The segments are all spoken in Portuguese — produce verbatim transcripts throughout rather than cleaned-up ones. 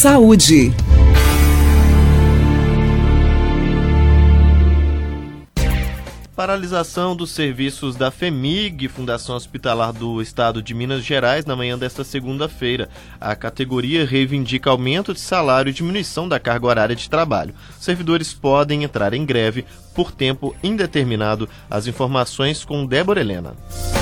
Saúde. Paralisação dos serviços da FEMIG, Fundação Hospitalar do Estado de Minas Gerais, na manhã desta segunda-feira. A categoria reivindica aumento de salário e diminuição da carga horária de trabalho. Servidores podem entrar em greve por tempo indeterminado. As informações com Débora Helena.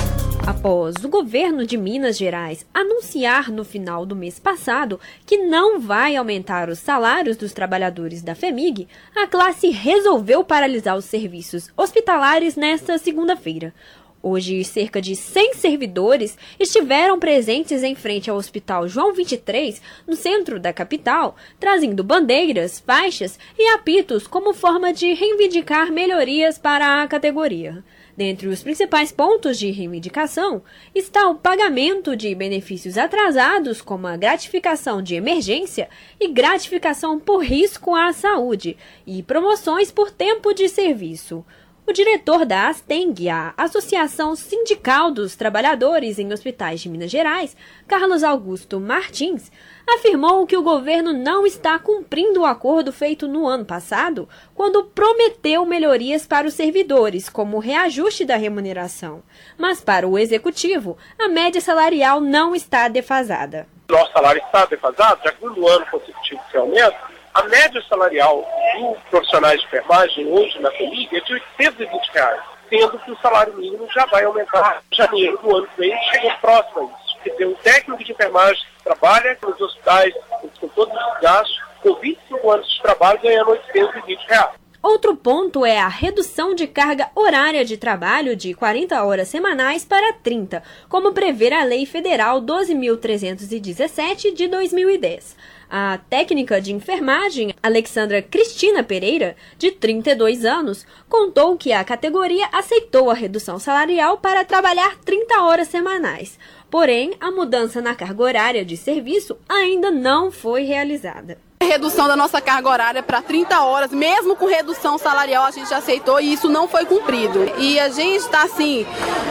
Após o governo de Minas Gerais anunciar no final do mês passado que não vai aumentar os salários dos trabalhadores da FEMIG, a classe resolveu paralisar os serviços hospitalares nesta segunda-feira. Hoje, cerca de cem servidores estiveram presentes em frente ao Hospital João vinte e três, no centro da capital, trazendo bandeiras, faixas e apitos como forma de reivindicar melhorias para a categoria. Dentre os principais pontos de reivindicação está o pagamento de benefícios atrasados, como a gratificação de emergência e gratificação por risco à saúde, e promoções por tempo de serviço. O diretor da ASTENG, a Associação Sindical dos Trabalhadores em Hospitais de Minas Gerais, Carlos Augusto Martins, afirmou que o governo não está cumprindo o acordo feito no ano passado, quando prometeu melhorias para os servidores, como o reajuste da remuneração. Mas para o executivo, a média salarial não está defasada. Nosso salário está defasado, já que no ano consecutivo que aumenta. A média salarial dos profissionais de enfermagem hoje na FEMIG é de oitocentos e vinte reais, sendo que o salário mínimo já vai aumentar em janeiro do ano que vem, chega próximo a isso. Quer dizer, um técnico de enfermagem que trabalha nos hospitais com todos os gastos, com vinte e cinco anos de trabalho, ganhando oitocentos e vinte reais. Outro ponto é a redução de carga horária de trabalho de quarenta horas semanais para trinta, como prevê a Lei Federal doze mil trezentos e dezessete de dois mil e dez. A técnica de enfermagem, Alexandra Cristina Pereira, de trinta e dois anos, contou que a categoria aceitou a redução salarial para trabalhar trinta horas semanais. Porém, a mudança na carga horária de serviço ainda não foi realizada. Redução da nossa carga horária para trinta horas, mesmo com redução salarial, a gente aceitou e isso não foi cumprido. E a gente está assim,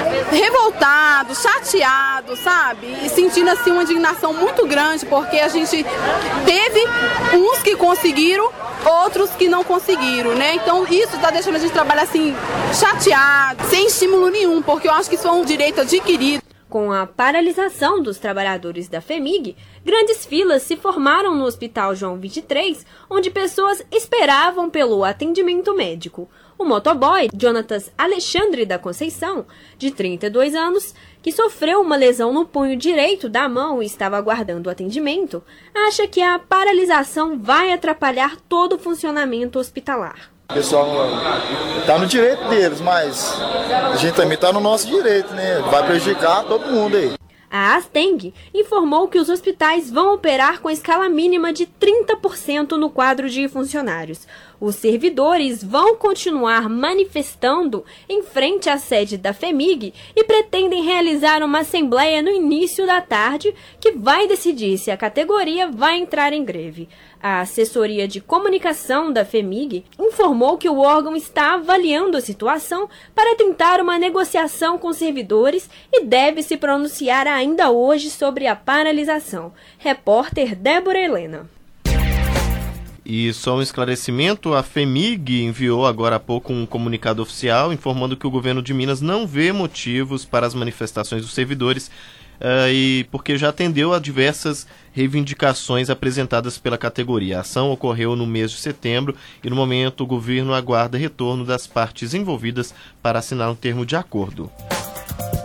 revoltado, chateado, sabe? E sentindo assim uma indignação muito grande, porque a gente teve uns que conseguiram, outros que não conseguiram, né? Então isso está deixando a gente trabalhar assim, chateado, sem estímulo nenhum, porque eu acho que isso é um direito adquirido. Com a paralisação dos trabalhadores da FEMIG, grandes filas se formaram no Hospital João vinte e três, onde pessoas esperavam pelo atendimento médico. O motoboy, Jonatas Alexandre da Conceição, de trinta e dois anos, que sofreu uma lesão no punho direito da mão e estava aguardando o atendimento, acha que a paralisação vai atrapalhar todo o funcionamento hospitalar. O pessoal está no direito deles, mas a gente também está no nosso direito, né? Vai prejudicar todo mundo aí. A ASTENG informou que os hospitais vão operar com escala mínima de trinta por cento no quadro de funcionários. Os servidores vão continuar manifestando em frente à sede da FEMIG e pretendem realizar uma assembleia no início da tarde que vai decidir se a categoria vai entrar em greve. A assessoria de comunicação da FEMIG informou que o órgão está avaliando a situação para tentar uma negociação com os servidores e deve se pronunciar ainda hoje sobre a paralisação. Repórter Débora Helena. E só um esclarecimento, a FEMIG enviou agora há pouco um comunicado oficial informando que o governo de Minas não vê motivos para as manifestações dos servidores, uh, e porque já atendeu a diversas reivindicações apresentadas pela categoria. A ação ocorreu no mês de setembro e no momento o governo aguarda retorno das partes envolvidas para assinar um termo de acordo.